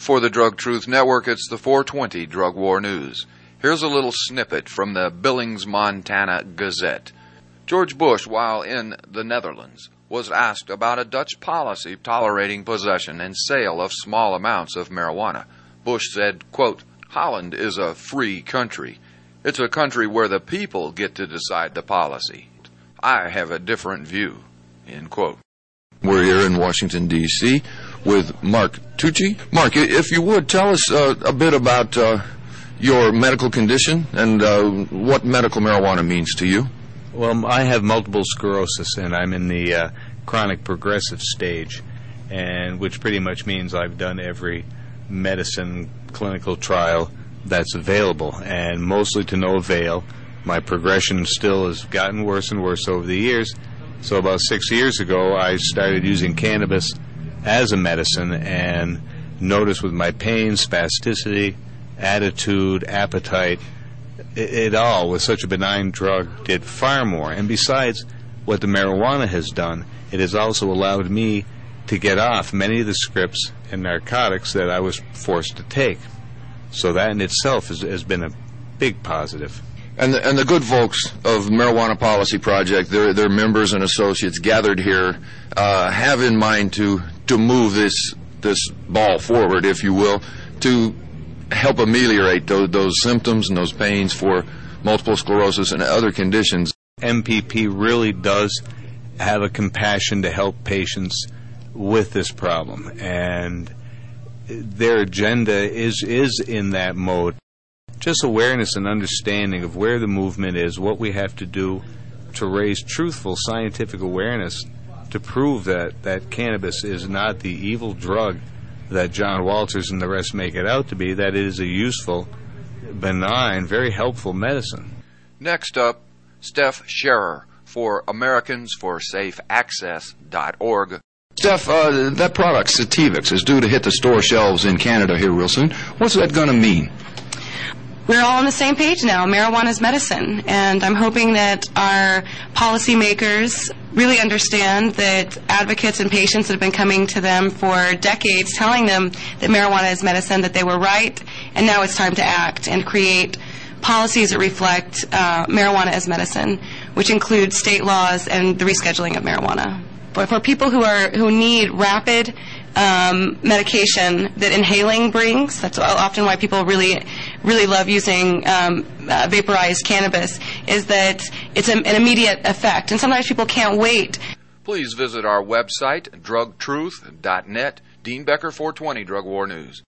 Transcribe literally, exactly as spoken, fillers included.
For the Drug Truth Network, it's the four twenty Drug War News. Here's a little snippet from the Billings, Montana Gazette. George Bush, while in the Netherlands, was asked about a Dutch policy tolerating possession and sale of small amounts of marijuana. Bush said, quote, "Holland is a free country. It's a country where the people get to decide the policy. I have a different view," end quote. We're here in Washington, D C with Mark Tucci. Mark, if you would, tell us uh, a bit about uh, your medical condition and uh, what medical marijuana means to you. Well, I have multiple sclerosis, and I'm in the uh, chronic progressive stage, and which pretty much means I've done every medicine clinical trial that's available, and mostly to no avail. My progression still has gotten worse and worse over the years. So about six years ago, I started using cannabis as a medicine and noticed with my pain, spasticity, attitude, appetite, it, it all, with such a benign drug, did far more. And besides what the marijuana has done, it has also allowed me to get off many of the scripts and narcotics that I was forced to take. So that in itself has, has been a big positive. And the, and the good folks of Marijuana Policy Project, their their members and associates gathered here, uh, have in mind to to move this this ball forward, if you will, to help ameliorate those, those symptoms and those pains for multiple sclerosis and other conditions. M P P really does have a compassion to help patients with this problem, and their agenda is is in that mode. Just awareness and understanding of where the movement is, what we have to do to raise truthful scientific awareness to prove that, that cannabis is not the evil drug that John Walters and the rest make it out to be, that it is a useful, benign, very helpful medicine. Next up, Steph Scherer for Americans for Safe Access dot org. Steph, uh, that product, Sativix, is due to hit the store shelves in Canada here real soon. What's that going to mean? We're all on the same page now. Marijuana is medicine, and I'm hoping that our policymakers really understand that advocates and patients that have been coming to them for decades telling them that marijuana is medicine, that they were right, and now it's time to act and create policies that reflect uh, marijuana as medicine, which include state laws and the rescheduling of marijuana. But for people who are who need rapid um, medication that inhaling brings, that's often why people really, really love using um, uh, vaporized cannabis, is that it's a, an immediate effect, and sometimes people can't wait. Please visit our website, drug truth dot net. Dean Becker, four twenty Drug War News.